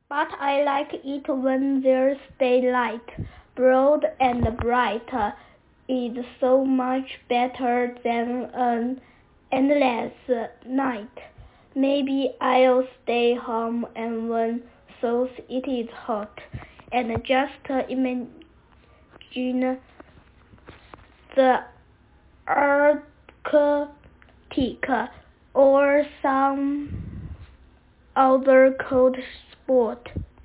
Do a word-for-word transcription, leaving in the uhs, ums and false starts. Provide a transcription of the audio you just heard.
But I like it when there's daylight, broad and bright. It's so much better than an endless night. Maybe I'll stay home and when so it is hot, and just imagine the Arctic or some other cold spot.